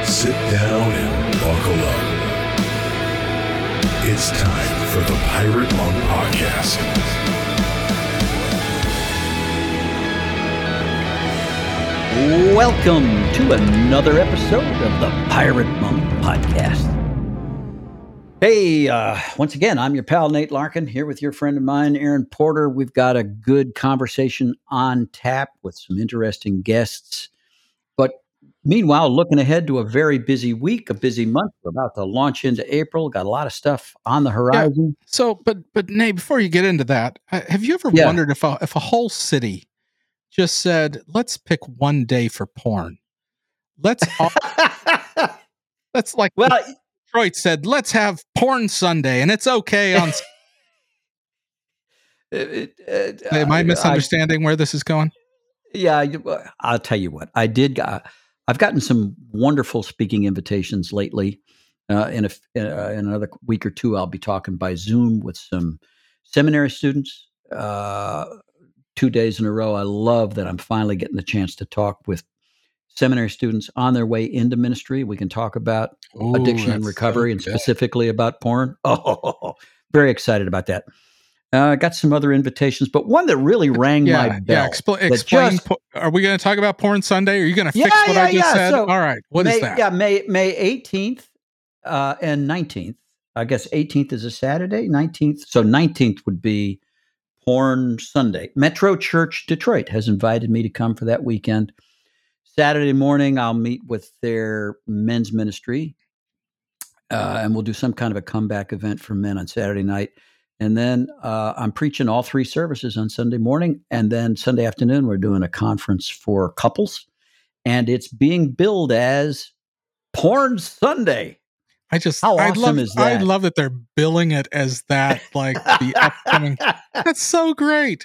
Sit down and buckle up. It's time for the Pirate Monk Podcast. Welcome to another episode of the Pirate Monk Podcast. Hey, once again, I'm your pal Nate Larkin here with your friend of mine, Aaron Porter. We've got a good conversation on tap with some interesting guests. But meanwhile, looking ahead to a very busy week, a busy month. We're about to launch into April. Got a lot of stuff on the horizon. Yeah. So, but Nate, before you get into that, have you ever wondered if a whole city just said, "Let's pick one day for porn"? Let's like Detroit said, "Let's have porn Sunday," and it's okay on. Am I misunderstanding where this is going? Yeah, I'll tell you what. I've gotten some wonderful speaking invitations lately. In another week or two, I'll be talking by Zoom with some seminary students. 2 days in a row. I love that I'm finally getting the chance to talk with seminary students on their way into ministry. We can talk about addiction and recovery, and specifically about porn. Oh, very excited about that. I got some other invitations, but one that really rang my bell. Explain. Are we going to talk about Porn Sunday? Are you going to fix what I just said? So all right. What is that? Yeah, May 18th and 19th. I guess 18th is a Saturday, 19th. So 19th would be Porn Sunday. Metro Church Detroit has invited me to come for that weekend. Saturday morning, I'll meet with their men's ministry, and we'll do some kind of a comeback event for men on Saturday night. And then I'm preaching all three services on Sunday morning. And then Sunday afternoon, we're doing a conference for couples. And it's being billed as Porn Sunday. How awesome is that? I love that they're billing it as that, like the upcoming. That's so great.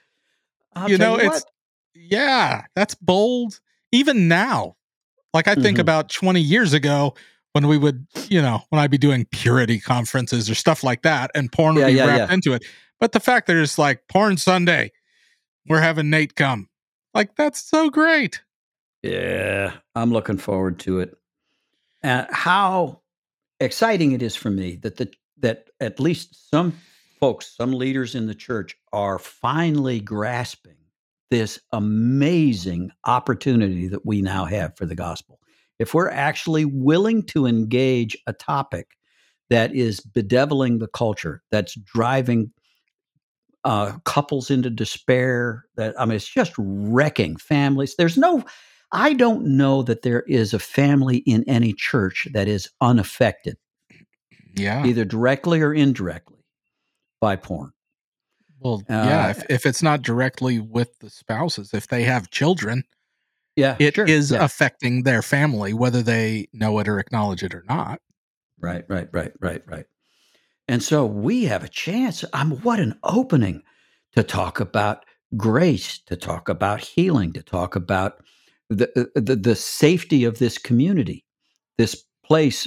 That's bold. Even now, like I think about 20 years ago when we would, when I'd be doing purity conferences or stuff like that, and porn would be wrapped into it. But the fact that it's like Porn Sunday, we're having Nate come. Like, that's so great. Yeah, I'm looking forward to it. And how exciting it is for me that at least some folks, some leaders in the church are finally grasping this amazing opportunity that we now have for the gospel. If we're actually willing to engage a topic that is bedeviling the culture, that's driving couples into despair, it's just wrecking families. I don't know that there is a family in any church that is unaffected, either directly or indirectly, by porn. Well, if it's not directly with the spouses, if they have children, it is affecting their family, whether they know it or acknowledge it or not. Right. And so we have a chance. What an opening to talk about grace, to talk about healing, to talk about the safety of this community, this place.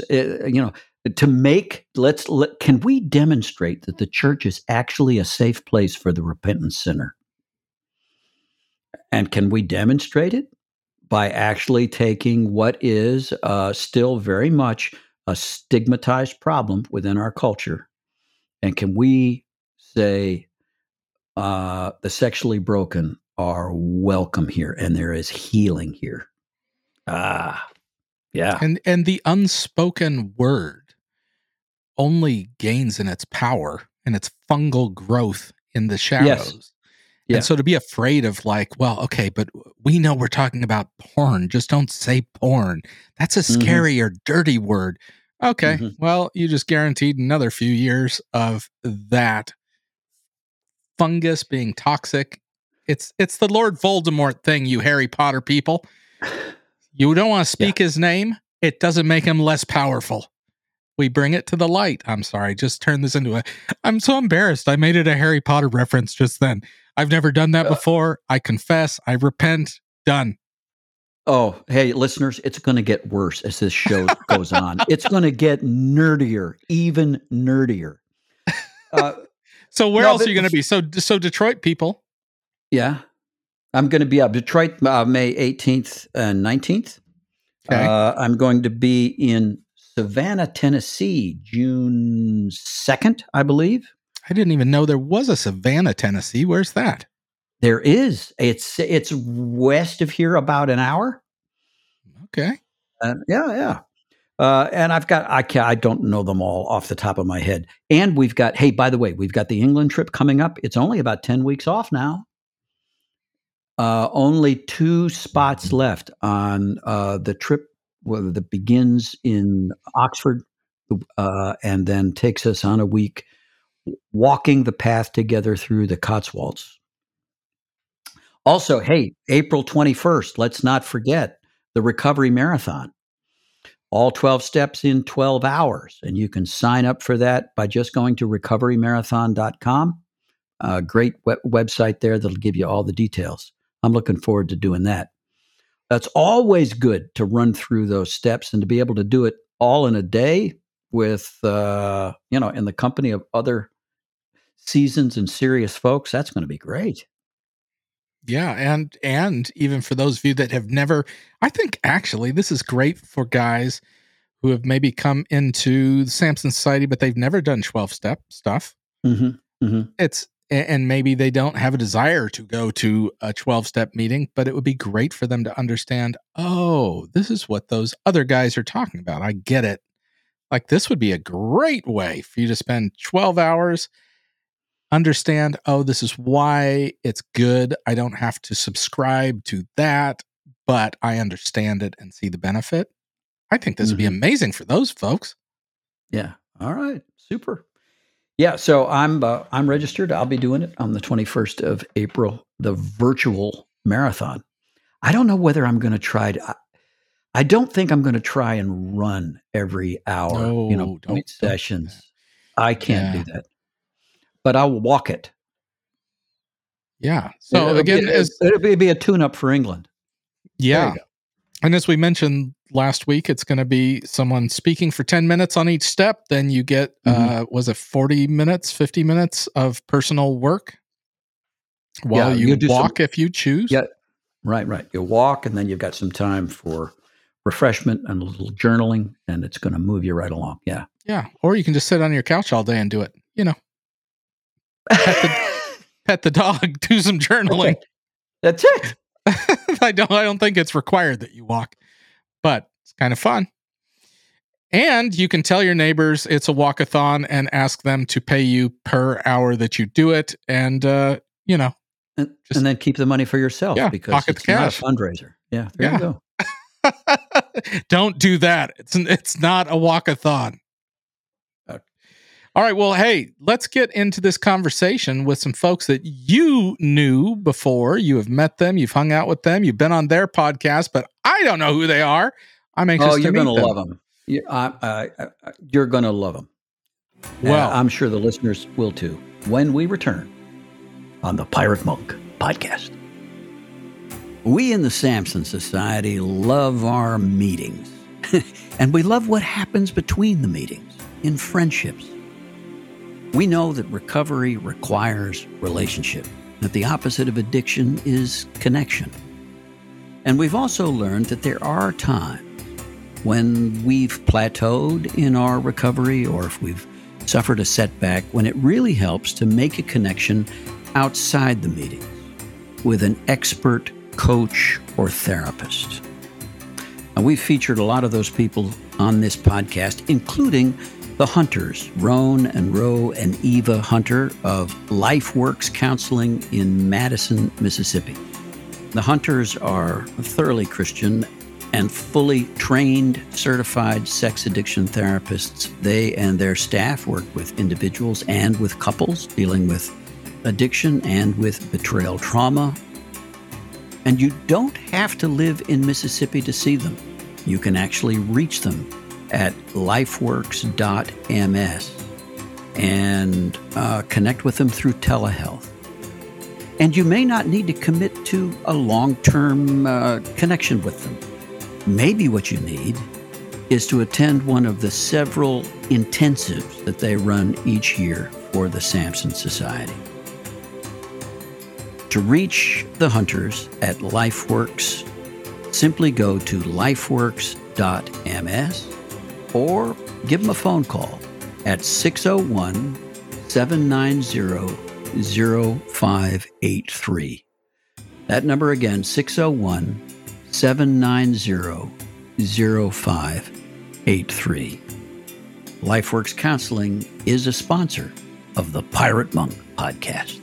Can we demonstrate that the church is actually a safe place for the repentant sinner? And can we demonstrate it by actually taking what is still very much a stigmatized problem within our culture? And can we say the sexually broken are welcome here and there is healing here? Yeah. And the unspoken word only gains in its power and its fungal growth in the shadows. Yes. Yeah. And so to be afraid of but we know we're talking about porn. Just don't say porn. That's a scary or dirty word. Okay, well, you just guaranteed another few years of that fungus being toxic. It's the Lord Voldemort thing, you Harry Potter people. You don't want to speak his name. It doesn't make him less powerful. We bring it to the light. I'm sorry, just turn this into I'm so embarrassed. I made it a Harry Potter reference just then. I've never done that before. I confess. I repent. Done. Oh, hey, listeners, it's going to get worse as this show goes on. It's going to get nerdier, even nerdier. So where else are you going to be? So Detroit people. Yeah. I'm going to be up Detroit May 18th and 19th. Okay. I'm going to be in Savannah, Tennessee, June 2nd, I believe. I didn't even know there was a Savannah, Tennessee. Where's that? There is. It's west of here about an hour. Okay. Yeah. And I don't know them all off the top of my head. And hey, by the way, we've got the England trip coming up. It's only about 10 weeks off now. Only 2 spots left on the trip that begins in Oxford and then takes us on a week walking the path together through the Cotswolds. Also, hey, April 21st, let's not forget the Recovery Marathon. All 12 steps in 12 hours. And you can sign up for that by just going to recoverymarathon.com. Great website there that'll give you all the details. I'm looking forward to doing that. That's always good to run through those steps and to be able to do it all in a day with, in the company of other seasoned and serious folks. That's going to be great. Yeah, and even for those of you that have never, I think actually this is great for guys who have maybe come into the Samson Society, but they've never done 12-step stuff. Mm-hmm. Mm-hmm. And maybe they don't have a desire to go to a 12-step meeting, but it would be great for them to understand, oh, this is what those other guys are talking about. I get it. Like, this would be a great way for you to spend 12 hours, understand, oh, this is why it's good. I don't have to subscribe to that, but I understand it and see the benefit. I think this would be amazing for those folks. Yeah. All right. Super. Yeah. So I'm registered. I'll be doing it on the 21st of April, the virtual marathon. I don't know whether I'm going to try to. I don't think I'm going to try and run every hour. Point sessions. I can't do that. But I'll walk it. Yeah. So it'll be a tune-up for England. Yeah. And as we mentioned last week, it's going to be someone speaking for 10 minutes on each step. Then you get, was it 40 minutes, 50 minutes of personal work while you walk if you choose? Yeah. Right. You walk, and then you've got some time for refreshment and a little journaling, and it's going to move you right along. Yeah. Yeah. Or you can just sit on your couch all day and do it. Pet the dog, do some journaling. Okay. That's it. I don't think it's required that you walk, but it's kind of fun. And you can tell your neighbors it's a walkathon and ask them to pay you per hour that you do it. And, and then keep the money for yourself because it's not a fundraiser. Yeah. There you go. Don't do that. It's not a walkathon. All right. Well, hey, let's get into this conversation with some folks that you knew before. You have met them. You've hung out with them. You've been on their podcast, but I don't know who they are. I'm anxious to meet them. You're going to love them. You're going to love them. Well, I'm sure the listeners will too when we return on the Pirate Monk podcast. We in the Samson Society love our meetings, and we love what happens between the meetings in friendships. We know that recovery requires relationship, that the opposite of addiction is connection. And we've also learned that there are times when we've plateaued in our recovery or if we've suffered a setback, when it really helps to make a connection outside the meetings with an expert coach or therapist. And we've featured a lot of those people on this podcast, including the Hunters, Roan and Roe and Eva Hunter of LifeWorks Counseling in Madison, Mississippi. The Hunters are thoroughly Christian and fully trained, certified sex addiction therapists. They and their staff work with individuals and with couples dealing with addiction and with betrayal trauma. And you don't have to live in Mississippi to see them. You can actually reach them at lifeworks.ms and connect with them through telehealth. And you may not need to commit to a long-term connection with them. Maybe what you need is to attend one of the several intensives that they run each year for the Samson Society. To reach the Hunters at LifeWorks, simply go to lifeworks.ms or give them a phone call at 601-790-0583. That number again, 601-790-0583. LifeWorks Counseling is a sponsor of the Pirate Monk Podcast.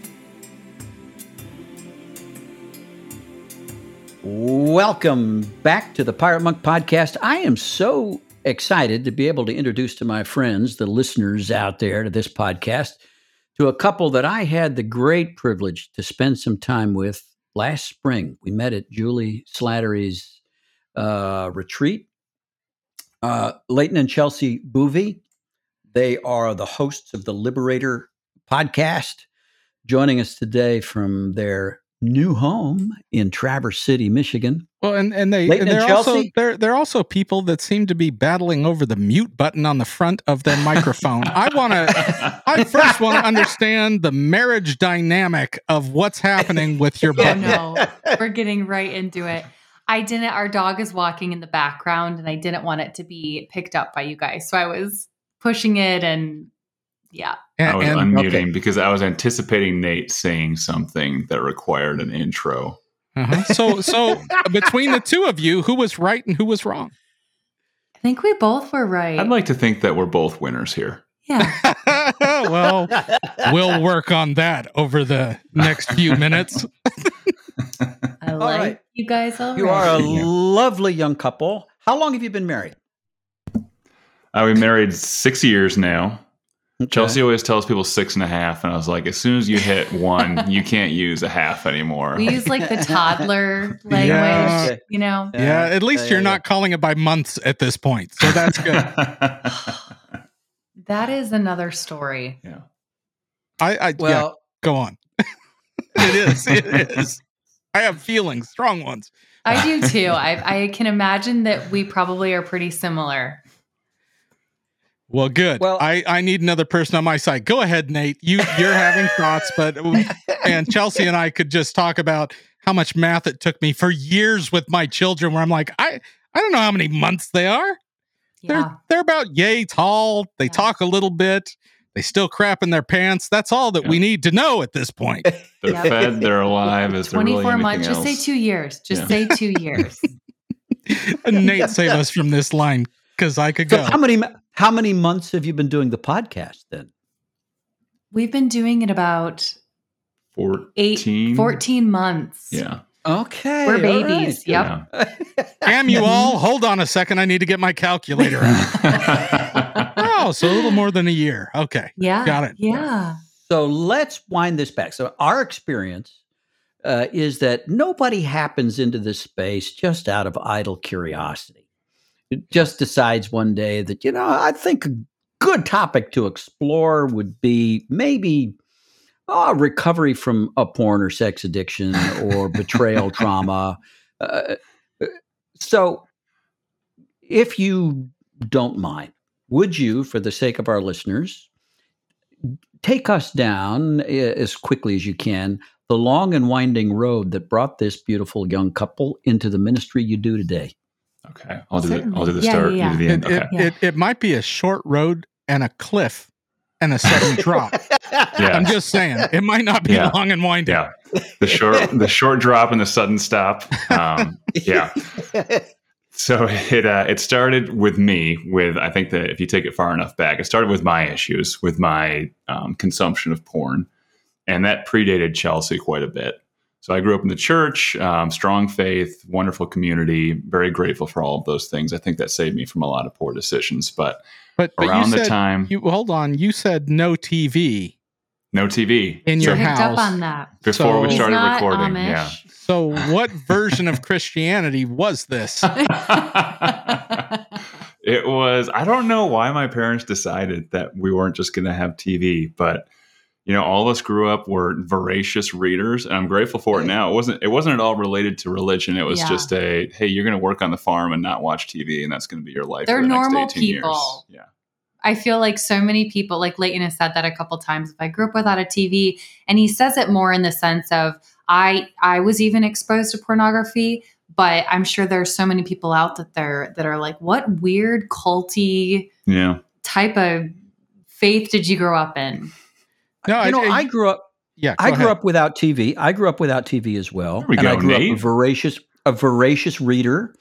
Welcome back to the Pirate Monk Podcast. I am so excited to be able to introduce to my friends, the listeners out there to this podcast, to a couple that I had the great privilege to spend some time with last spring. We met at Julie Slattery's retreat. Leighton and Chelsea Boovey, they are the hosts of the Liberator podcast, joining us today from their new home in Traverse City, Michigan. Well, and they're also people that seem to be battling over the mute button on the front of their microphone. I first want to understand the marriage dynamic of what's happening with your button. No, we're getting right into it. Our dog is walking in the background and I didn't want it to be picked up by you guys. So I was pushing it and yeah. I was unmuting because I was anticipating Nate saying something that required an intro. Uh-huh. So between the two of you, who was right and who was wrong? I think we both were right. I'd like to think that we're both winners here. Yeah. Well, we'll work on that over the next few minutes. I like you guys already. You are a lovely young couple. How long have you been married? I've been married 6 years now. Okay. Chelsea always tells people 6.5, and I was like, as soon as you hit 1, you can't use a half anymore. We use like the toddler language, you know? Yeah, at least you're not calling it by months at this point, so that's good. That is another story. Yeah. Yeah, go on. It is. I have feelings, strong ones. I do too. I can imagine that we probably are pretty similar. Well, good. Well, I need another person on my side. Go ahead, Nate. You're having thoughts, and Chelsea and I could just talk about how much math it took me for years with my children, where I'm like, I don't know how many months they are. Yeah. They're about yay tall. They talk a little bit. They still crap in their pants. That's all that we need to know at this point. They're fed. They're alive. Is there 24 really months. else? Just say 2 years. Say 2 years. And Nate, save us from this line because I could go. How many months have you been doing the podcast then? We've been doing it about 14 months. Yeah. Okay. We're babies. Right. Yep. Yeah. Damn you all. Hold on a second. I need to get my calculator out. Oh, so a little more than a year. Okay. Yeah. Got it. Yeah. So let's wind this back. So our experience is that nobody happens into this space just out of idle curiosity. It just decides one day that, I think a good topic to explore would be maybe recovery from a porn or sex addiction or betrayal trauma. So if you don't mind, would you, for the sake of our listeners, take us down as quickly as you can the long and winding road that brought this beautiful young couple into the ministry you do today? Okay, I'll do the start. You do the end. Okay. It might be a short road and a cliff and a sudden drop. Yeah. I'm just saying it might not be long and winding. Yeah, the short drop and the sudden stop. Yeah. So it started with me. I think that if you take it far enough back, it started with my issues with my consumption of porn, and that predated Chelsea quite a bit. So I grew up in the church, strong faith, wonderful community, very grateful for all of those things. I think that saved me from a lot of poor decisions. But around the time... hold on, you said no TV. No TV. In your house. Picked up on that. Before we started recording. Amish. Yeah. So what version of Christianity was this? It was, I don't know why my parents decided that we weren't just going to have TV, but all of us grew up, were voracious readers, and I'm grateful for it now. It wasn't at all related to religion. It was just hey, you're going to work on the farm and not watch TV, and that's going to be your life They're for the normal next 18 people. years. Yeah. I feel like so many people, like Leighton has said that a couple times, if I grew up without a TV, and he says it more in the sense of, I was even exposed to pornography, But I'm sure there's so many people out there that are like, what weird culty type of faith did you grow up in? No, I grew up. Yeah, I grew up without TV. I grew up without TV as well, I grew up a voracious reader.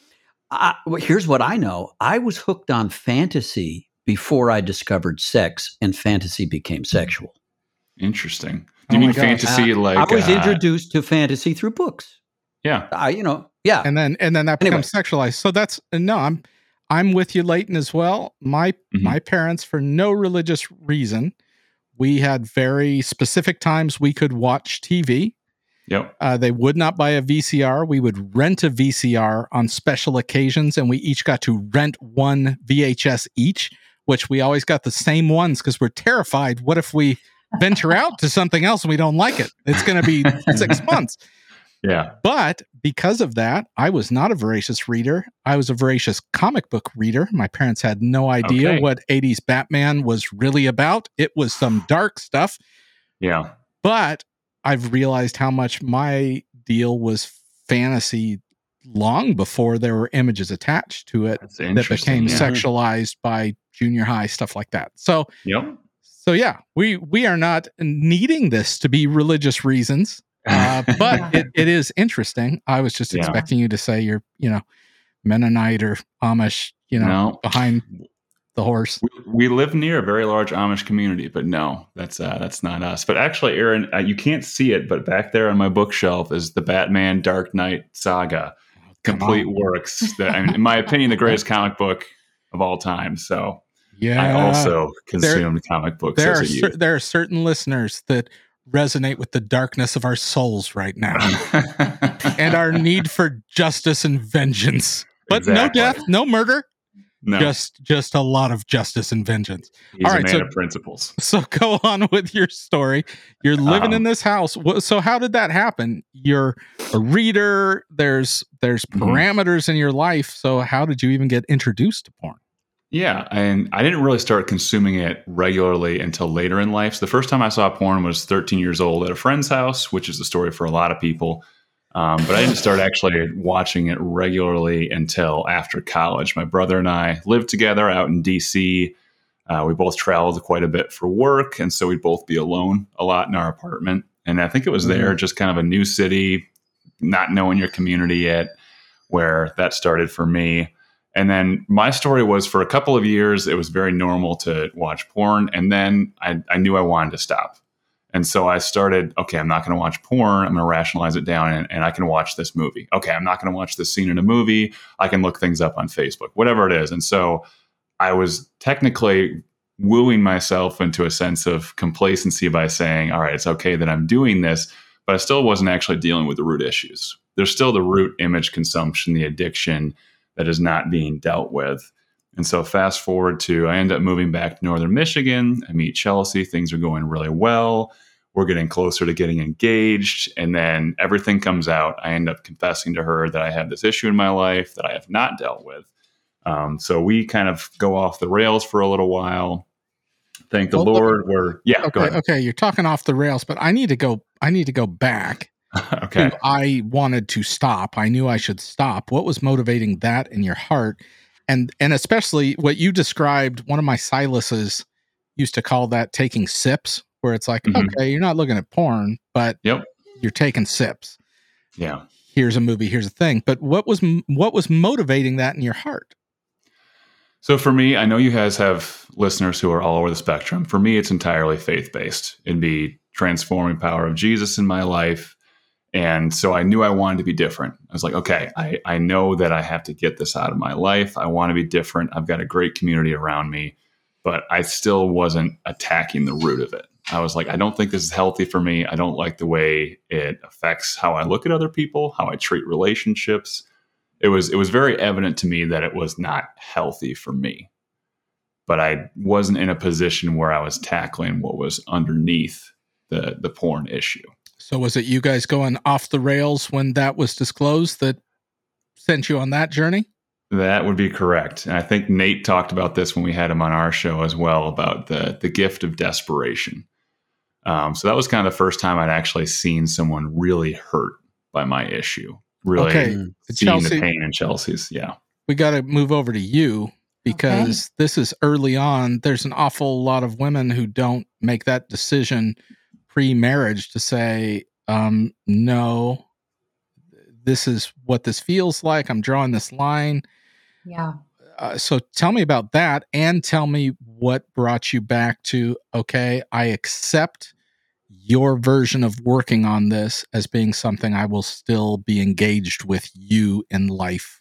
Here's what I know: I was hooked on fantasy before I discovered sex, and fantasy became sexual. Interesting. Do you mean fantasy like I was introduced to fantasy through books? Yeah. Yeah. And then that becomes sexualized. So that's I'm with you, Leighton, as well. My parents, for no religious reason, we had very specific times we could watch TV. Yep. They would not buy a VCR. We would rent a VCR on special occasions, and we each got to rent one VHS each, which we always got the same ones because we're terrified. What if we venture out to something else and we don't like it? It's going to be 6 months. Yeah. But because of that, I was not a voracious reader. I was a voracious comic book reader. My parents had no idea what 80s Batman was really about. It was some dark stuff. Yeah. But I've realized how much my deal was fantasy long before there were images attached to it that became sexualized by junior high, stuff like that. So, yeah, we are not needing this to be religious reasons. But it is interesting. I was just expecting you to say you're, Mennonite or Amish, behind the horse. We live near a very large Amish community, but no, that's not us. But actually, Aaron, you can't see it, but back there on my bookshelf is the Batman Dark Knight saga, complete works. In my opinion, the greatest comic book of all time. So I also consumed comic books as a youth. There are certain listeners that resonate with the darkness of our souls right now and our need for justice and vengeance, but no death, no murder, just a lot of justice and vengeance. He's a man of principles. So go on with your story. You're living in this house. So how did that happen? You're a reader. There's parameters in your life. So how did you even get introduced to porn? Yeah, and I didn't really start consuming it regularly until later in life. So the first time I saw porn was 13 years old at a friend's house, which is the story for a lot of people. But I didn't start actually watching it regularly until after college. My brother and I lived together out in D.C. We both traveled quite a bit for work, and so we'd both be alone a lot in our apartment. And I think it was there, just kind of a new city, not knowing your community yet, where that started for me. And then my story was, for a couple of years, it was very normal to watch porn. And then I knew I wanted to stop. And so I started, I'm not going to watch porn. I'm going to rationalize it down and I can watch this movie. I'm not going to watch this scene in a movie. I can look things up on Facebook, whatever it is. And so I was technically wooing myself into a sense of complacency by saying, all right, it's okay that I'm doing this, but I still wasn't actually dealing with the root issues. There's still the root image consumption, the addiction that is not being dealt with. And so fast forward to, I end up moving back to Northern Michigan. I meet Chelsea. Things are going really well. We're getting closer to getting engaged. And then everything comes out. I end up confessing to her that I have this issue in my life that I have not dealt with. So we kind of go off the rails for a little while. Thank the Lord. Go ahead. Okay, you're talking off the rails, but I need to go back. Okay. I wanted to stop. I knew I should stop. What was motivating that in your heart? And especially what you described, one of my Silases used to call that taking sips, where it's like, okay, you're not looking at porn, but you're taking sips. Yeah. Here's a movie, here's a thing. But what was motivating that in your heart? So for me, I know you guys have listeners who are all over the spectrum. For me, it's entirely faith-based. It'd be transforming power of Jesus in my life. And so I knew I wanted to be different. I was like, okay, I know that I have to get this out of my life. I want to be different. I've got a great community around me, but I still wasn't attacking the root of it. I was like, I don't think this is healthy for me. I don't like the way it affects how I look at other people, how I treat relationships. It was very evident to me that it was not healthy for me, but I wasn't in a position where I was tackling what was underneath the porn issue. So was it you guys going off the rails when that was disclosed that sent you on that journey? That would be correct. And I think Nate talked about this when we had him on our show as well, about the gift of desperation. So that was kind of the first time I'd actually seen someone really hurt by my issue, really Okay, seeing Chelsea, the pain in Chelsea's. Yeah. we got to move over to you because this is early on. There's an awful lot of women who don't make that decision pre-marriage to say, no, this is what this feels like. I'm drawing this line. Yeah. So tell me about that, and tell me what brought you back to, okay, I accept your version of working on this as being something I will still be engaged with you in life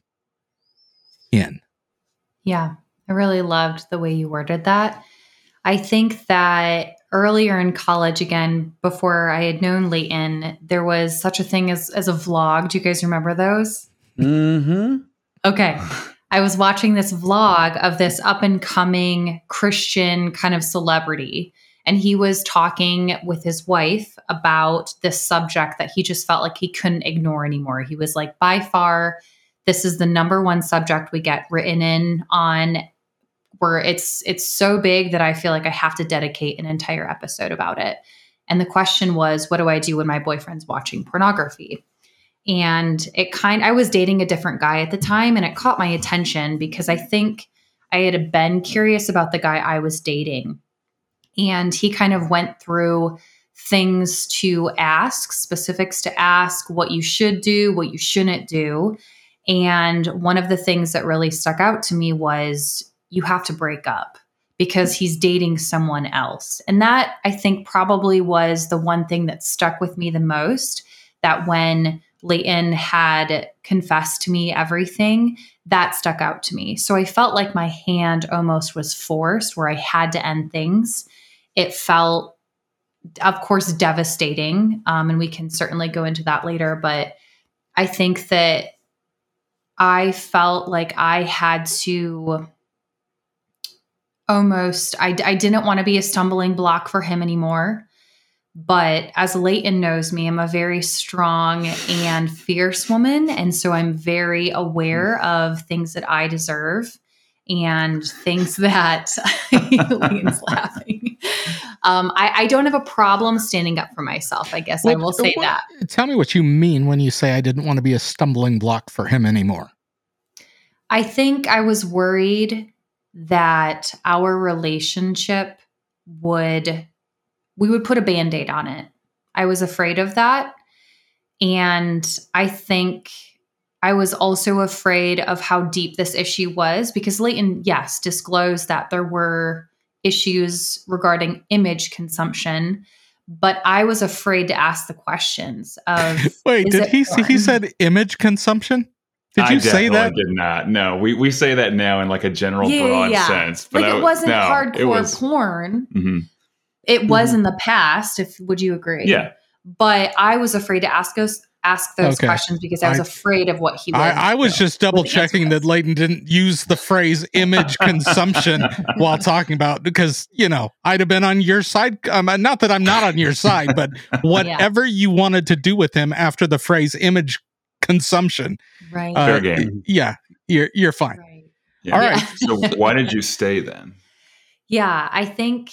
in. Yeah. I really loved the way you worded that. I think that earlier in college, again, before I had known Leighton, there was such a thing as a vlog. Do you guys remember those? Mm-hmm. Okay. I was watching this vlog of this up and coming Christian kind of celebrity. And he was talking with his wife about this subject that he just felt like he couldn't ignore anymore. He was like, by far, this is the number one subject we get written in on, where it's so big that I feel like I have to dedicate an entire episode about it. And the question was, what do I do when my boyfriend's watching pornography? And I was dating a different guy at the time, and it caught my attention because I think I had been curious about the guy I was dating. And he kind of went through things to ask, specifics to ask, what you should do, what you shouldn't do. And one of the things that really stuck out to me was, you have to break up because he's dating someone else. And that, I think, probably was the one thing that stuck with me the most, that when Leighton had confessed to me everything, that stuck out to me. So I felt like my hand almost was forced, where I had to end things. It felt, of course, devastating. And we can certainly go into that later. But I think that I felt like I had to almost, I didn't want to be a stumbling block for him anymore. But as Leighton knows me, I'm a very strong and fierce woman. And so I'm very aware of things that I deserve and things that Leighton's laughing. I don't have a problem standing up for myself, I guess I will say that. Tell me what you mean when you say I didn't want to be a stumbling block for him anymore. I think I was worried that our relationship we would put a Band-Aid on it. I was afraid of that. And I think I was also afraid of how deep this issue was, because Leighton, yes, disclosed that there were issues regarding image consumption, but I was afraid to ask the questions of, wait, did he said image consumption? Did you say that? I did not. No, we say that now in like a general broad sense. But like it wasn't hardcore porn. Mm-hmm. It was in the past. Would you agree? Yeah. But I was afraid to ask those questions because I was afraid of what he would. I was just double checking that Leighton didn't use the phrase image consumption while talking about, because, I'd have been on your side. Not that I'm not on your side, but whatever you wanted to do with him after the phrase image consumption. Right. Fair game. Yeah. You're fine. Right. Yeah. All right. So why did you stay then? Yeah, I think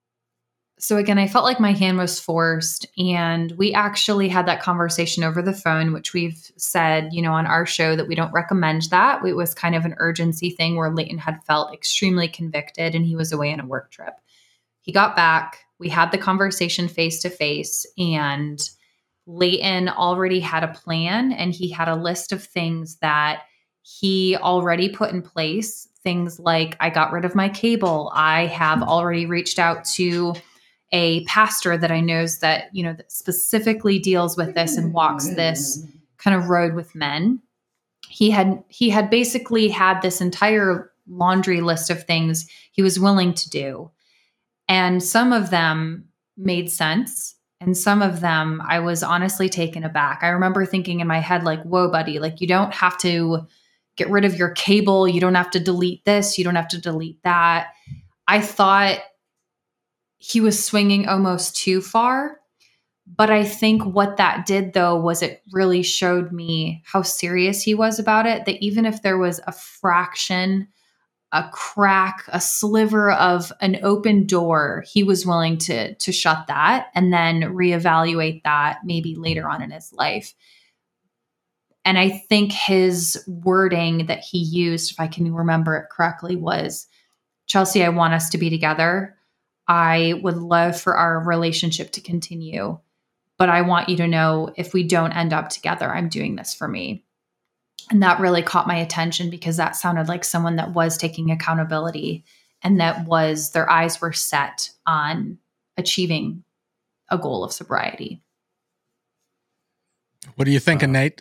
so. Again, I felt like my hand was forced, and we actually had that conversation over the phone, which we've said, on our show that we don't recommend that. It was kind of an urgency thing where Leighton had felt extremely convicted and he was away on a work trip. He got back, we had the conversation face to face, and Leighton already had a plan, and he had a list of things that he already put in place. Things like, I got rid of my cable. I have already reached out to a pastor that I knows that, that specifically deals with this and walks this kind of road with men. He had basically had this entire laundry list of things he was willing to do. And some of them made sense. And some of them I was honestly taken aback. I remember thinking in my head, like, whoa, buddy, like, you don't have to get rid of your cable. You don't have to delete this. You don't have to delete that. I thought he was swinging almost too far. But I think what that did, though, was it really showed me how serious he was about it, that even if there was a fraction, a crack, a sliver of an open door, he was willing to shut that and then reevaluate that maybe later on in his life. And I think his wording that he used, if I can remember it correctly, was, Chelsea, I want us to be together. I would love for our relationship to continue, but I want you to know if we don't end up together, I'm doing this for me. And that really caught my attention because that sounded like someone that was taking accountability and that was, their eyes were set on achieving a goal of sobriety. What are you thinking, Nate?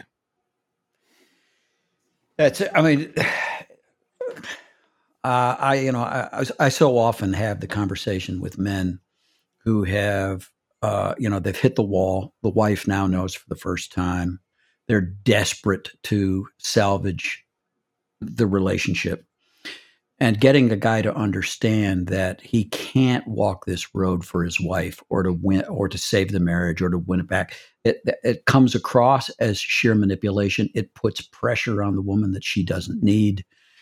I so often have the conversation with men who have, they've hit the wall. The wife now knows for the first time. They're desperate to salvage the relationship. And getting the guy to understand that he can't walk this road for his wife or to win or to save the marriage or to win it back. It comes across as sheer manipulation. It puts pressure on the woman that she doesn't need.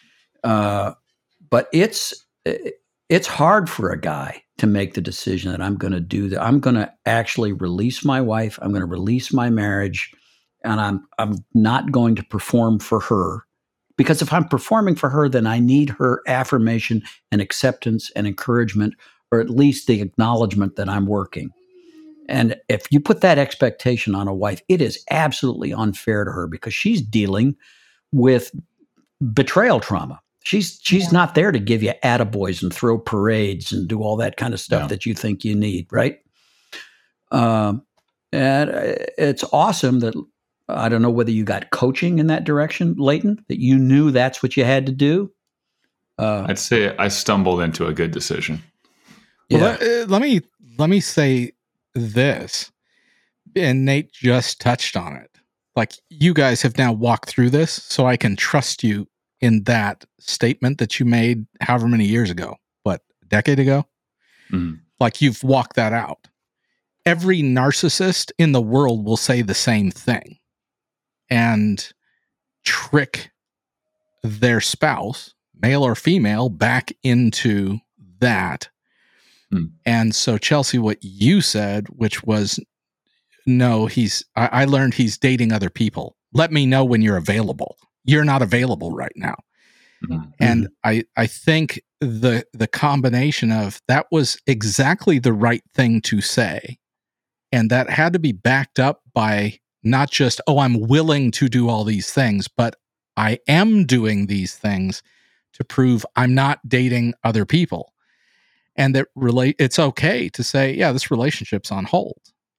But it's hard for a guy to make the decision that I'm going to do that. I'm going to actually release my wife. I'm going to release my marriage, and I'm not going to perform for her. Because if I'm performing for her, then I need her affirmation and acceptance and encouragement, or at least the acknowledgement that I'm working. And if you put that expectation on a wife, it is absolutely unfair to her because she's dealing with betrayal trauma. She's not there to give you attaboys and throw parades and do all that kind of stuff that you think you need, right? And it's awesome that, I don't know whether you got coaching in that direction, Leighton, that you knew that's what you had to do. I'd say I stumbled into a good decision. Well, let me say this, and Nate just touched on it. Like, you guys have now walked through this, so I can trust you in that statement that you made however many years ago, a decade ago? Mm-hmm. Like, you've walked that out. Every narcissist in the world will say the same thing and trick their spouse, male or female, back into that. And so, Chelsea, what you said, which was, no, I learned he's dating other people. Let me know when you're available. You're not available right now. Mm-hmm. And I think the combination of that was exactly the right thing to say. And that had to be backed up by not just, I'm willing to do all these things, but I am doing these things to prove I'm not dating other people. And that it's okay to say, yeah, this relationship's on hold.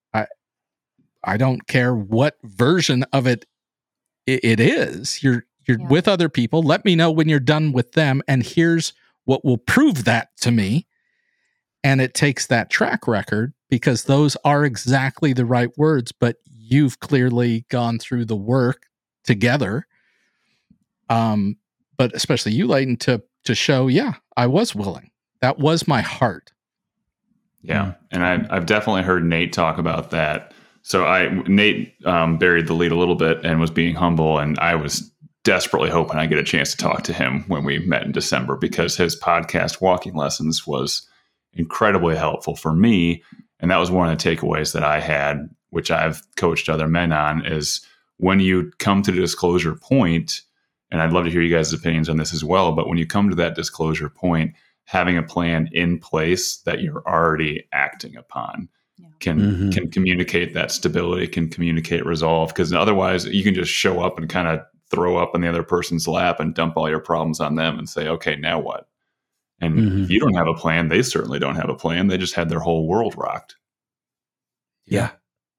I don't care what version of it is. You're with other people. Let me know when you're done with them. And here's what will prove that to me. And it takes that track record, because those are exactly the right words, but you've clearly gone through the work together. But especially you, Leighton, to show, I was willing. That was my heart. Yeah. And I've definitely heard Nate talk about that. So Nate buried the lead a little bit and was being humble, and I was desperately hoping I get a chance to talk to him when we met in December, because his podcast, Walking Lessons, was incredibly helpful for me. And that was one of the takeaways that I had, which I've coached other men on, is when you come to the disclosure point, and I'd love to hear you guys' opinions on this as well, but when you come to that disclosure point, having a plan in place that you're already acting upon can communicate that stability, can communicate resolve, because otherwise you can just show up and kind of throw up in the other person's lap and dump all your problems on them and say, okay, now what? And if you don't have a plan, they certainly don't have a plan. They just had their whole world rocked. Yeah.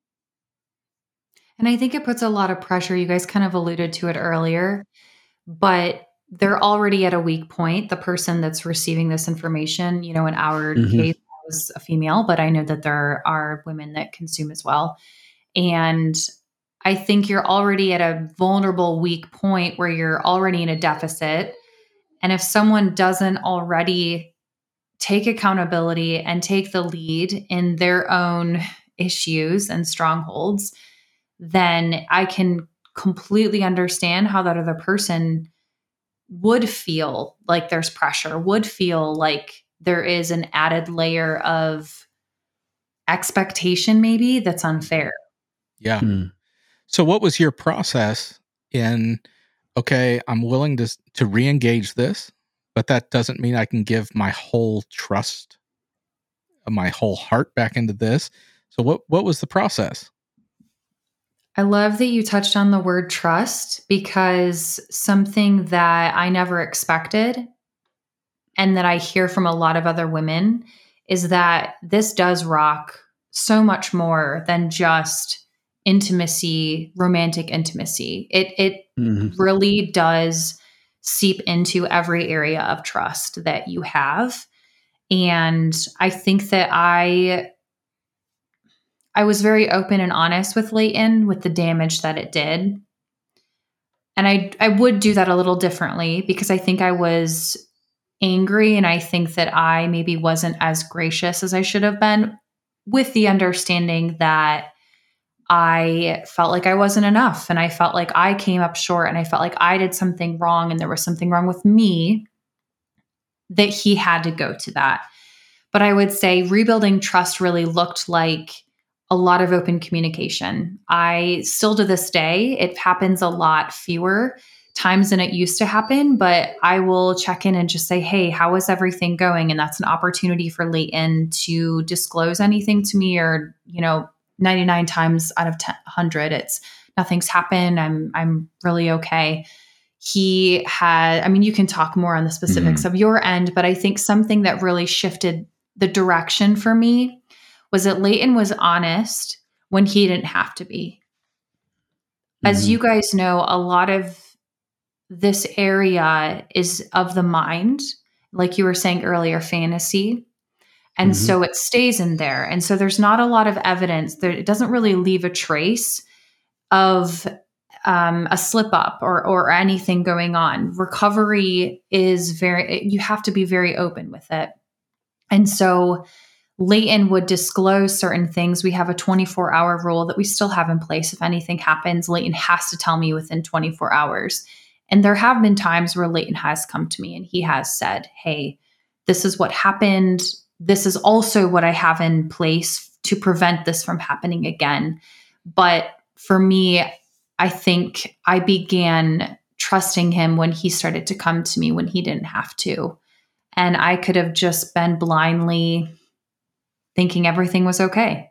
And I think it puts a lot of pressure. You guys kind of alluded to it earlier, but they're already at a weak point. The person that's receiving this information, in our case, I was a female, but I know that there are women that consume as well. And I think you're already at a vulnerable, weak point where you're already in a deficit. And if someone doesn't already take accountability and take the lead in their own issues and strongholds, then I can completely understand how that other person would feel like there's pressure, would feel like there is an added layer of expectation maybe that's unfair. Yeah. So what was your process in, okay, I'm willing to re-engage this, but that doesn't mean I can give my whole trust, my whole heart back into this. So what was the process? I love that you touched on the word trust, because something that I never expected and that I hear from a lot of other women is that this does rock so much more than just intimacy, romantic intimacy. It really does seep into every area of trust that you have. And I think that I was very open and honest with Leighton with the damage that it did. And I would do that a little differently, because I think I was angry, and I think that I maybe wasn't as gracious as I should have been, with the understanding that I felt like I wasn't enough, and I felt like I came up short, and I felt like I did something wrong, and there was something wrong with me, that he had to go to that. But I would say rebuilding trust really looked like a lot of open communication. I still, to this day, it happens a lot fewer times than it used to happen, but I will check in and just say, hey, how is everything going? And that's an opportunity for Leighton to disclose anything to me, or, 99 times out of 100, it's nothing's happened. I'm really okay. He had, you can talk more on the specifics of your end, but I think something that really shifted the direction for me was that Leighton was honest when he didn't have to be. As you guys know, a lot of this area is of the mind, like you were saying earlier, fantasy. And so it stays in there. And so there's not a lot of evidence there. It doesn't really leave a trace of a slip up or anything going on. Recovery is you have to be very open with it. And so Leighton would disclose certain things. We have a 24-hour rule that we still have in place. If anything happens, Leighton has to tell me within 24 hours. And there have been times where Leighton has come to me and he has said, hey, this is what happened. This is also what I have in place to prevent this from happening again. But for me, I think I began trusting him when he started to come to me when he didn't have to. And I could have just been blindly thinking everything was okay.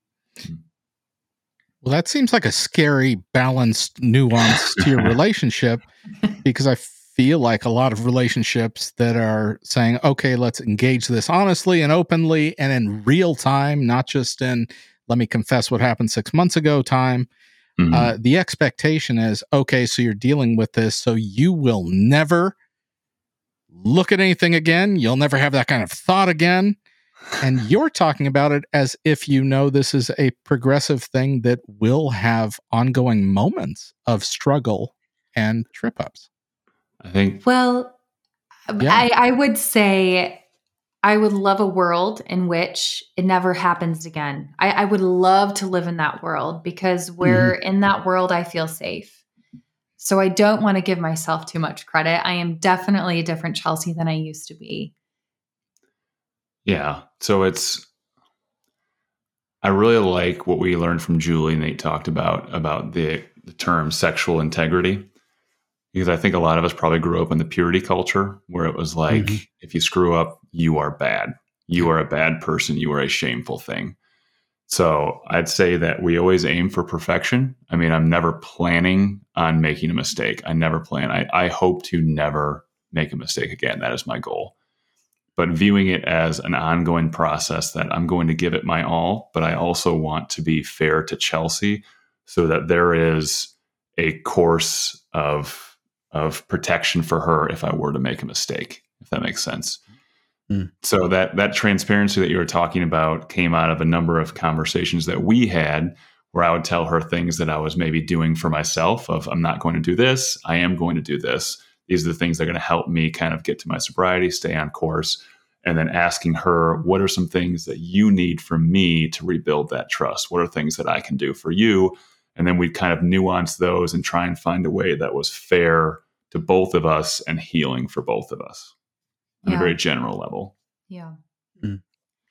Well, that seems like a scary, balanced nuance to your relationship, because I feel like a lot of relationships that are saying, okay, let's engage this honestly and openly and in real time, not just in, let me confess what happened 6 months ago time. The expectation is, okay, so you're dealing with this, so you will never look at anything again. You'll never have that kind of thought again. And you're talking about it as if this is a progressive thing that will have ongoing moments of struggle and trip-ups. I think. Well, yeah. I would say I would love a world in which it never happens again. I would love to live in that world, because in that world, I feel safe. So I don't want to give myself too much credit. I am definitely a different Chelsea than I used to be. Yeah. So I really like what we learned from Julie. Nate talked about the term sexual integrity, because I think a lot of us probably grew up in the purity culture where it was like, if you screw up, you are bad. You are a bad person. You are a shameful thing. So I'd say that we always aim for perfection. I mean, I'm never planning on making a mistake. I never plan. I hope to never make a mistake again. That is my goal. But viewing it as an ongoing process that I'm going to give it my all, but I also want to be fair to Chelsea so that there is a course of protection for her if I were to make a mistake, if that makes sense. So that transparency that you were talking about came out of a number of conversations that we had, where I would tell her things that I was maybe doing for myself of, I'm not going to do this. I am going to do this. These are the things that are going to help me kind of get to my sobriety, stay on course. And then asking her, what are some things that you need from me to rebuild that trust? What are things that I can do for you? And then we'd kind of nuance those and try and find a way that was fair to both of us and healing for both of us on a very general level. Yeah.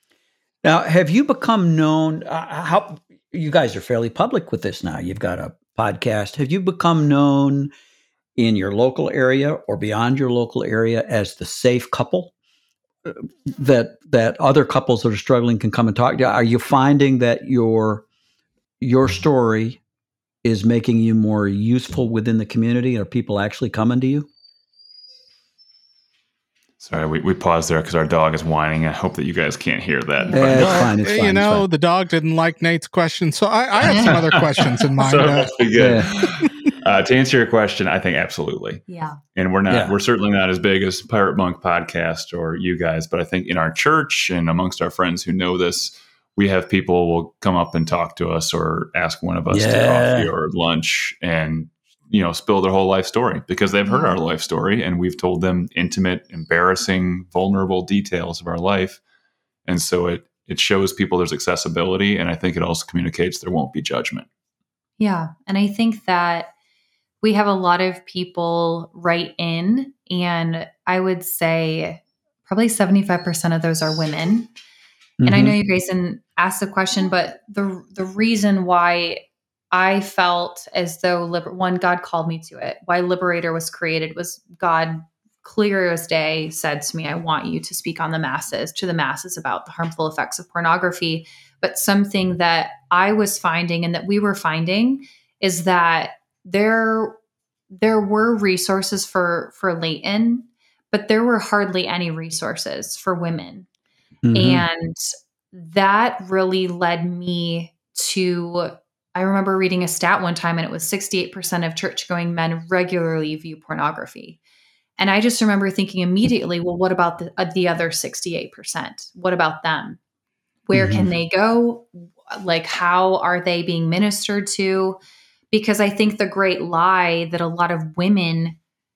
Now, have you become known, how you guys are fairly public with this now. You've got podcast, have you become known in your local area or beyond your local area as the safe couple that other couples that are struggling can come and talk to? Are you finding that your story is making you more useful within the community? Are people actually coming to you? Sorry, we paused there because our dog is whining. I hope that you guys can't hear that. It's fine. It's fine. You know, the dog didn't like Nate's question, so I have some other questions in mind. So it must be good. To answer your question, I think absolutely. Yeah. And we're certainly not as big as Pirate Monk Podcast or you guys, but I think in our church and amongst our friends who know this, we have people will come up and talk to us or ask one of us to coffee or lunch and, spill their whole life story because they've heard our life story and we've told them intimate, embarrassing, vulnerable details of our life. And so it shows people there's accessibility. And I think it also communicates there won't be judgment. Yeah. And I think that we have a lot of people write in, and I would say probably 75% of those are women. Mm-hmm. And I know you guys didn't ask the question, but the reason why I felt as though, God called me to it. Why Liberator was created was God, clear as day, said to me, I want you to speak to the masses about the harmful effects of pornography. But something that I was finding and that we were finding is that there were resources for Leighton, but there were hardly any resources for women. Mm-hmm. And that really led me to, I remember reading a stat one time and it was 68% of church-going men regularly view pornography. And I just remember thinking immediately, well, what about the other 68%? What about them? Where can they go? Like, how are they being ministered to? Because I think the great lie that a lot of women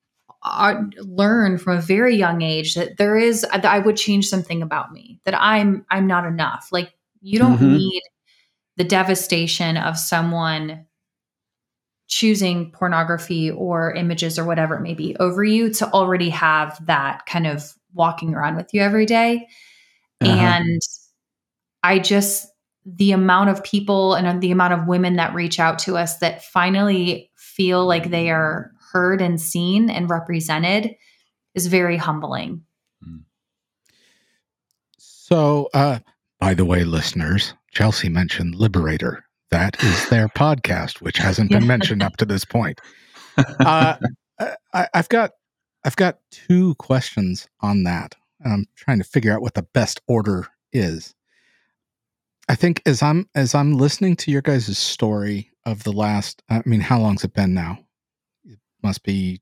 learn from a very young age that I would change something about me, that I'm not enough. Like, you don't need the devastation of someone choosing pornography or images or whatever it may be over you to already have that kind of walking around with you every day. And the amount of people and the amount of women that reach out to us that finally feel like they are heard and seen and represented is very humbling. So, by the way, listeners, Chelsea mentioned Liberator. That is their podcast, which hasn't been mentioned up to this point. I've got two questions on that, and I'm trying to figure out what the best order is. I think as I'm listening to your guys' story of the last, how long's it been now? It must be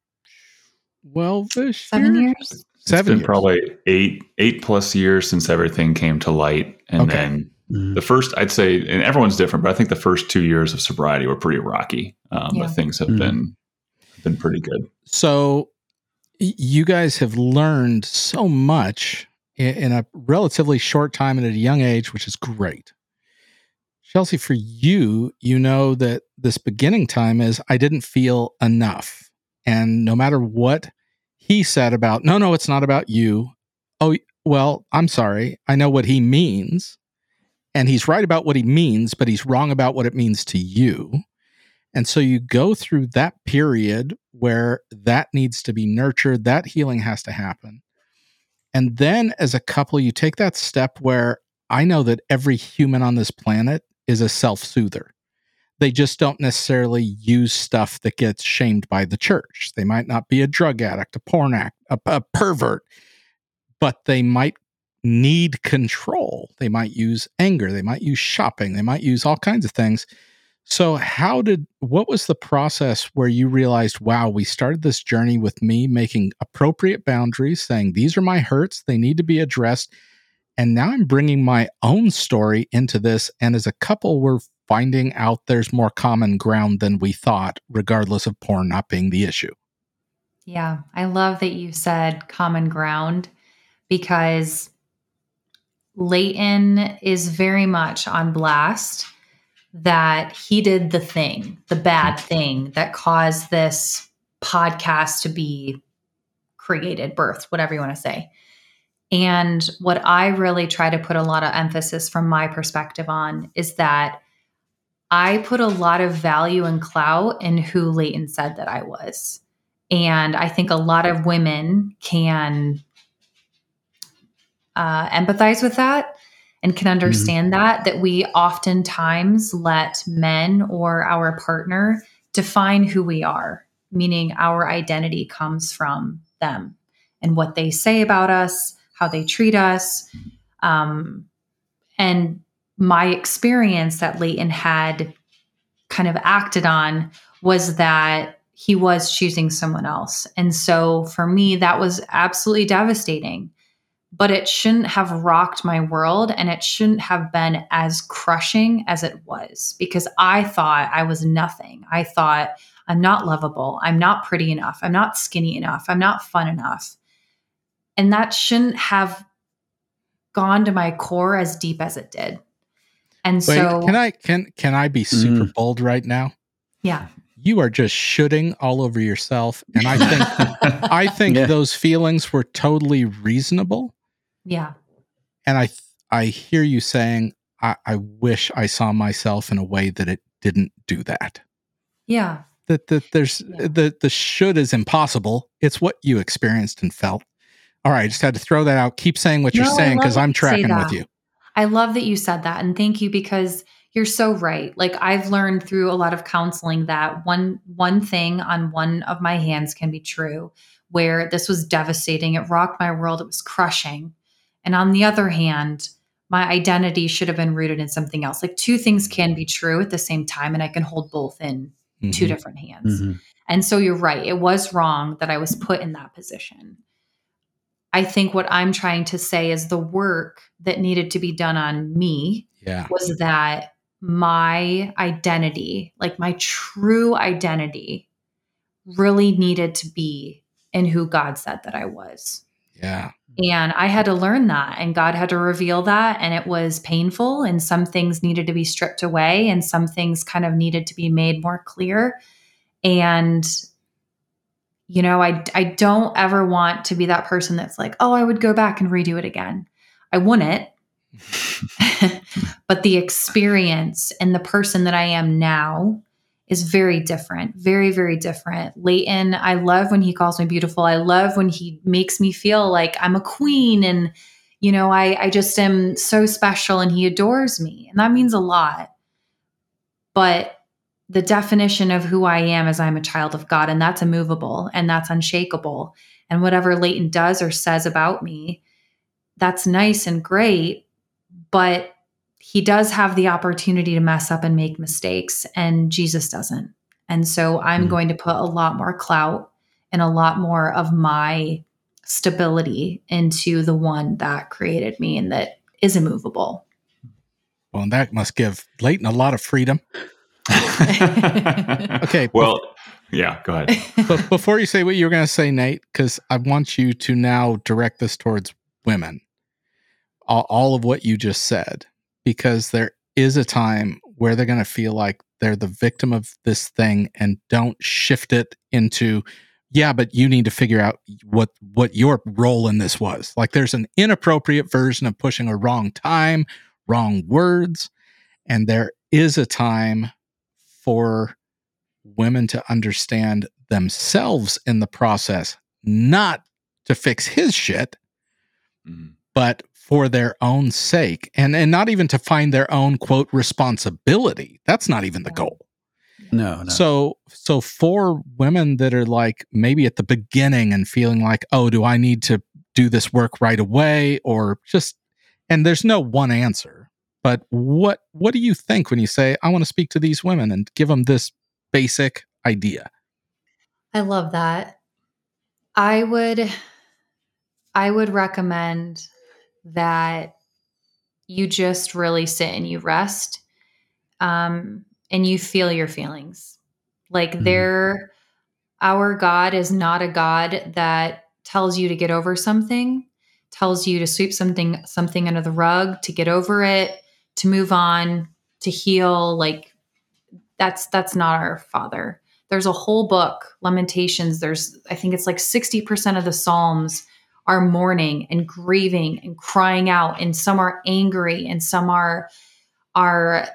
12-ish 7 years. It's been probably 8+ years since everything came to light. And then the first, I'd say, and everyone's different, but I think the first 2 years of sobriety were pretty rocky. But things have been pretty good. So you guys have learned so much in a relatively short time and at a young age, which is great. Chelsea, for you, you know that this beginning time is, I didn't feel enough. And no matter what he said about, no, it's not about you. Oh, well, I'm sorry. I know what he means. And he's right about what he means, but he's wrong about what it means to you. And so you go through that period where that needs to be nurtured, that healing has to happen. And then as a couple, you take that step where I know that every human on this planet is a self-soother. They just don't necessarily use stuff that gets shamed by the church. They might not be a drug addict, a porn addict, a pervert, but they might need control. They might use anger. They might use shopping. They might use all kinds of things. So what was the process where you realized, wow, we started this journey with me making appropriate boundaries, saying these are my hurts, they need to be addressed. And now I'm bringing my own story into this. And as a couple, we're finding out there's more common ground than we thought, regardless of porn not being the issue. Yeah, I love that you said common ground, because Leighton is very much on blast that he did the bad thing that caused this podcast to be created, birthed, whatever you want to say. And what I really try to put a lot of emphasis from my perspective on is that I put a lot of value and clout in who Leighton said that I was. And I think a lot of women can empathize with that and can understand that we oftentimes let men or our partner define who we are, meaning our identity comes from them and what they say about us, how they treat us. And my experience that Leighton had kind of acted on was that he was choosing someone else. And so for me, that was absolutely devastating. But it shouldn't have rocked my world, and it shouldn't have been as crushing as it was, because I thought I was nothing. I thought I'm not lovable. I'm not pretty enough. I'm not skinny enough. I'm not fun enough. And that shouldn't have gone to my core as deep as it did. And Wait, so can I be super bold right now? Yeah. You are just shooting all over yourself. And I think those feelings were totally reasonable. Yeah. And I hear you saying, I wish I saw myself in a way that it didn't do that. Yeah. The should is impossible. It's what you experienced and felt. All right. I just had to throw that out. Keep saying what you're saying, because I'm tracking with you. I love that you said that. And thank you, because you're so right. Like, I've learned through a lot of counseling that one thing on one of my hands can be true, where this was devastating. It rocked my world. It was crushing. And on the other hand, my identity should have been rooted in something else. Like, two things can be true at the same time, and I can hold both in two different hands. And so you're right. It was wrong that I was put in that position. I think what I'm trying to say is the work that needed to be done on me was that my identity, like my true identity, really needed to be in who God said that I was. Yeah. And I had to learn that, and God had to reveal that, and it was painful, and some things needed to be stripped away, and some things kind of needed to be made more clear. And you know, I don't ever want to be that person that's like, oh, I would go back and redo it again. I wouldn't. But the experience and the person that I am now is very different, very, very different. Leighton, I love when he calls me beautiful. I love when he makes me feel like I'm a queen, and, you know, I just am so special, and he adores me. And that means a lot. But the definition of who I am is I'm a child of God, and that's immovable, and that's unshakable. And whatever Leighton does or says about me, that's nice and great, but he does have the opportunity to mess up and make mistakes, and Jesus doesn't. And so I'm going to put a lot more clout and a lot more of my stability into the one that created me and that is immovable. Well, and that must give Leighton a lot of freedom. Okay. Well, yeah, go ahead. But before you say what you were going to say, Nate, because I want you to now direct this towards women, all of what you just said, because there is a time where they're going to feel like they're the victim of this thing, and don't shift it into, yeah, but you need to figure out what your role in this was. Like, there's an inappropriate version of pushing a wrong time, wrong words, and there is a time for women to understand themselves in the process, not to fix his shit, but for their own sake, and not even to find their own, quote, responsibility. That's not even the goal. No. So for women that are like maybe at the beginning and feeling like, oh, do I need to do this work right away, or just, and there's no one answer. But what do you think when you say, I want to speak to these women and give them this basic idea? I love that. I would recommend that you just really sit and you rest, and you feel your feelings. Like, our God is not a God that tells you to get over something, tells you to sweep something under the rug, to get over it, to move on, to heal. Like, that's not our Father. There's a whole book, Lamentations. I think it's like 60% of the Psalms are mourning and grieving and crying out, and some are angry, and some are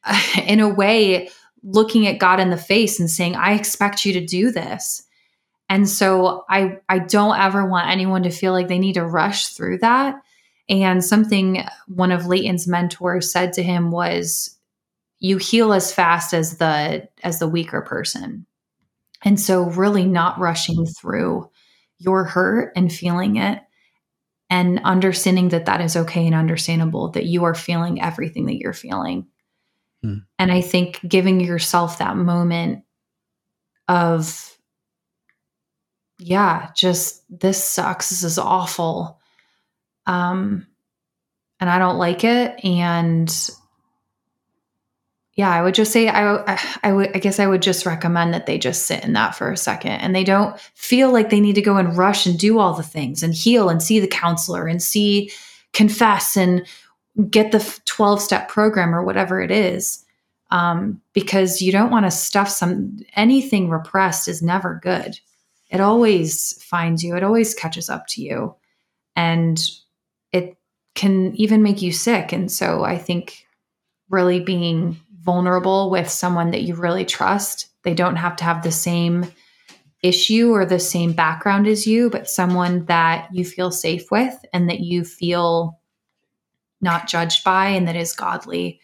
in a way, looking at God in the face and saying, I expect you to do this. And so I don't ever want anyone to feel like they need to rush through that. And something one of Leighton's mentors said to him was, you heal as fast as the weaker person. And so really not rushing through your hurt and feeling it, and understanding that that is okay and understandable, that you are feeling everything that you're feeling. And I think giving yourself that moment of, yeah, just this sucks, this is awful, and I don't like it. And yeah, I would just say, I guess I would just recommend that they just sit in that for a second, and they don't feel like they need to go and rush and do all the things and heal and see the counselor and confess and get the 12-step program or whatever it is. Because you don't want to stuff anything repressed is never good. It always finds you. It always catches up to you, and it can even make you sick. And so I think really being vulnerable with someone that you really trust, they don't have to have the same issue or the same background as you, but someone that you feel safe with and that you feel not judged by and that is godly.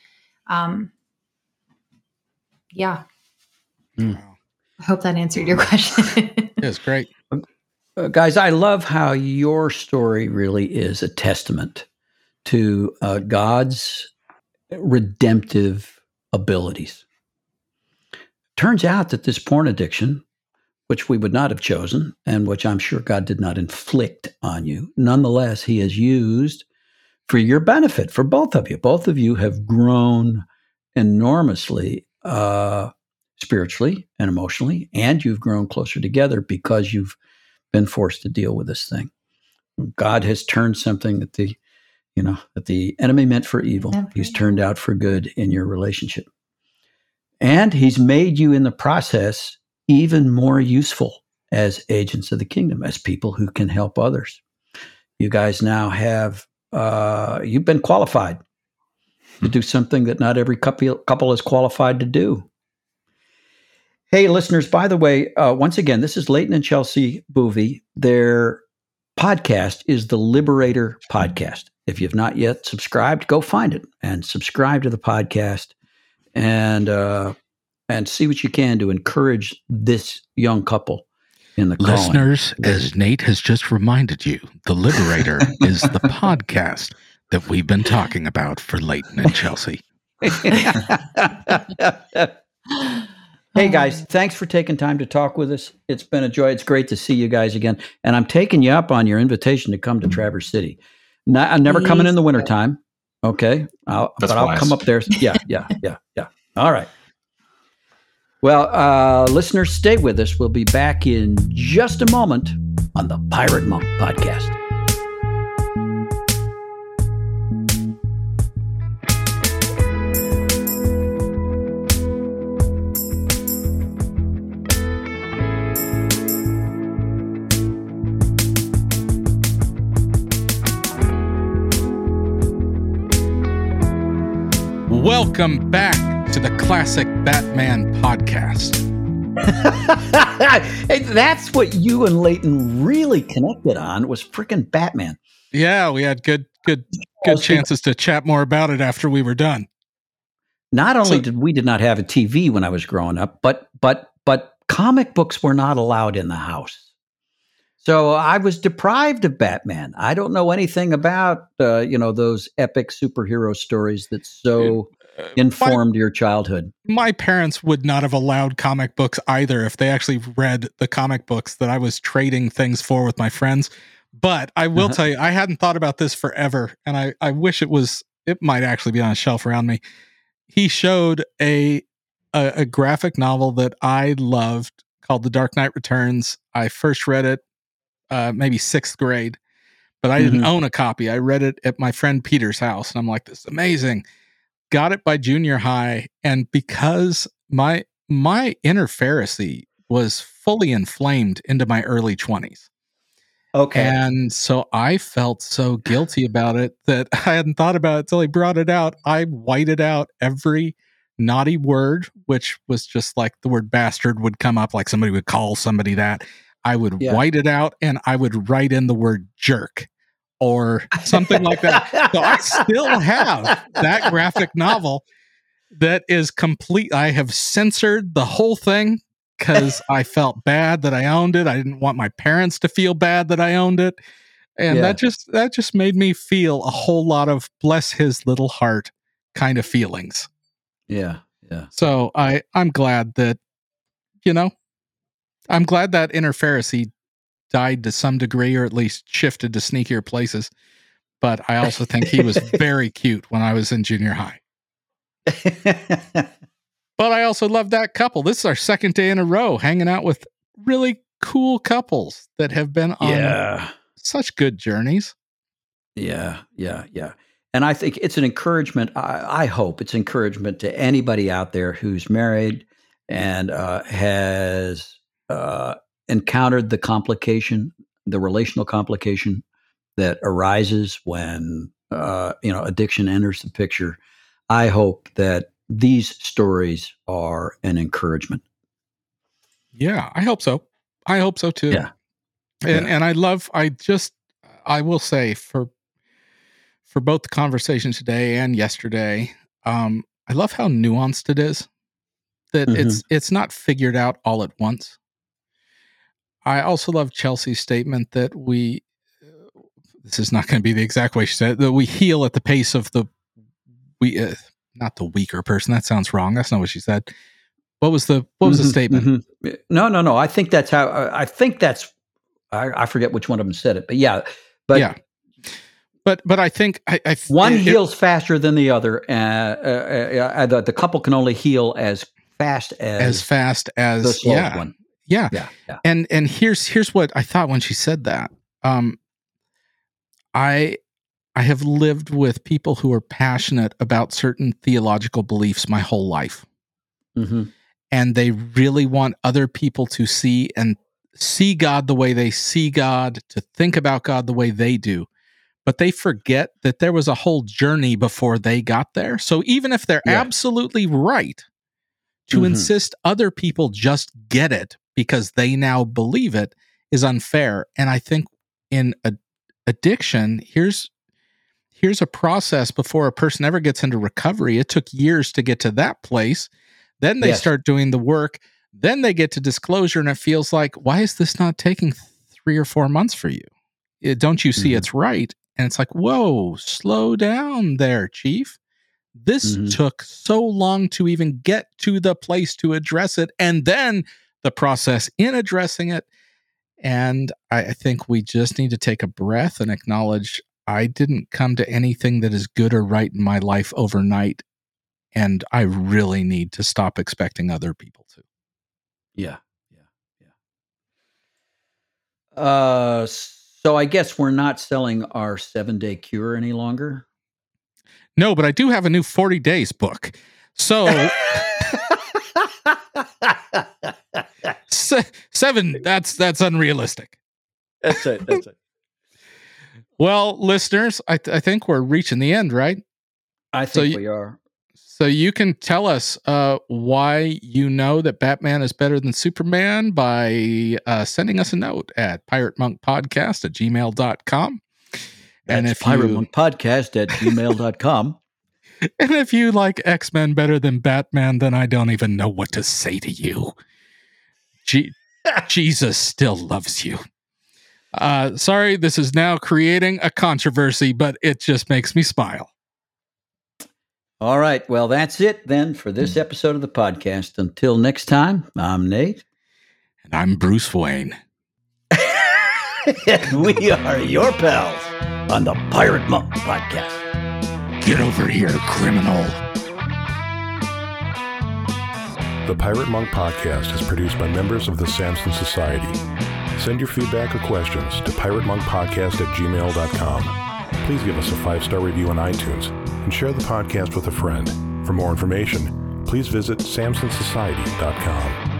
Yeah. I hope that answered your question. It's great. Guys, I love how your story really is a testament to God's redemptive abilities. Turns out that this porn addiction, which we would not have chosen and which I'm sure God did not inflict on you, nonetheless, he has used for your benefit, for both of you. Both of you have grown enormously spiritually and emotionally, and you've grown closer together because you've been forced to deal with this thing. God has turned something that the enemy meant for evil. He's turned out for good in your relationship. And he's made you in the process even more useful as agents of the kingdom, as people who can help others. You guys now have, you've been qualified to do something that not every couple is qualified to do. Hey, listeners, by the way, once again, this is Leighton and Chelsea Boovy. Their podcast is the Liberator Podcast. If you've not yet subscribed, go find it and subscribe to the podcast and see what you can to encourage this young couple in the calling. Listeners, as Nate has just reminded you, the Liberator is the podcast that we've been talking about for Leighton and Chelsea. Hey guys, thanks for taking time to talk with us. It's been a joy. It's great to see you guys again. And I'm taking you up on your invitation to come to Traverse City. I'm never coming in the wintertime. Okay. I'll come up there. Yeah. All right. Well, listeners, stay with us. We'll be back in just a moment on the Pirate Monk Podcast. Welcome back to the Classic Batman Podcast. Hey, that's what you and Leighton really connected on, was freaking Batman. Yeah, we had good chances to chat more about it after we were done. Not only did we not have a TV when I was growing up, but comic books were not allowed in the house. So I was deprived of Batman. I don't know anything about those epic superhero stories that so informed your childhood. My parents would not have allowed comic books either if they actually read the comic books that I was trading things for with my friends. But I will tell you, I hadn't thought about this forever, and I wish it might actually be on a shelf around me. He showed a graphic novel that I loved called The Dark Knight Returns. I first read it maybe 6th grade, but I didn't own a copy. I read it at my friend Peter's house, and I'm like, this is amazing. Got it by junior high, and because my inner Pharisee was fully inflamed into my early 20s. Okay. And so I felt so guilty about it that I hadn't thought about it until he brought it out. I whited out every naughty word, which was just like the word bastard would come up, like somebody would call somebody that. I would white it out and I would write in the word jerk or something like that. So I still have that graphic novel that is complete. I have censored the whole thing because I felt bad that I owned it. I didn't want my parents to feel bad that I owned it. And that just made me feel a whole lot of bless his little heart kind of feelings. Yeah. So I'm glad that, I'm glad that Inner Pharisee died to some degree, or at least shifted to sneakier places. But I also think he was very cute when I was in junior high. But I also love that couple. This is our second day in a row hanging out with really cool couples that have been on such good journeys. Yeah. And I think it's an encouragement. I hope it's encouragement to anybody out there who's married and has encountered the relational complication that arises when addiction enters the picture. I hope that these stories are an encouragement. Yeah, I hope so. I hope so too. Yeah. And I will say for both the conversation today and yesterday, I love how nuanced it is. That it's not figured out all at once. I also love Chelsea's statement that this is not going to be the exact way she said it, that we heal at the pace of not the weaker person. That sounds wrong. That's not what she said. What was the statement? No. I think that's how, I forget which one of them said it, but yeah. But I think one heals faster than the other. The couple can only heal as fast as the slowest one. Yeah. And here's what I thought when she said that. I have lived with people who are passionate about certain theological beliefs my whole life. Mm-hmm. And they really want other people to see God the way they see God, to think about God the way they do. But they forget that there was a whole journey before they got there. So even if they're absolutely right to insist other people just get it because they now believe it is unfair. And I think in addiction, here's a process before a person ever gets into recovery. It took years to get to that place. Then they start doing the work. Then they get to disclosure, and it feels like, why is this not taking 3 or 4 months for you? Don't you see it's right? And it's like, whoa, slow down there, Chief. This took so long to even get to the place to address it, and then the process in addressing it. And I think we just need to take a breath and acknowledge I didn't come to anything that is good or right in my life overnight. And I really need to stop expecting other people to. Yeah. So I guess we're not selling our 7-day cure any longer. No, but I do have a new 40 days book. So 7, that's unrealistic. That's it. Well, listeners, I think we're reaching the end, right? I think we are. So you can tell us why you know that Batman is better than Superman by sending us a note at piratemonkpodcast@gmail.com. And if piratemonkpodcast@gmail.com. And if you like X-Men better than Batman, then I don't even know what to say to you. Jesus still loves you. Sorry, this is now creating a controversy, but it just makes me smile. All right. Well, that's it then for this episode of the podcast. Until next time, I'm Nate. And I'm Bruce Wayne. And we are your pals on the Pirate Monk Podcast. Get over here, criminal. The Pirate Monk Podcast is produced by members of the Samson Society. Send your feedback or questions to piratemonkpodcast@gmail.com. Please give us a 5-star review on iTunes and share the podcast with a friend. For more information, please visit samsonsociety.com.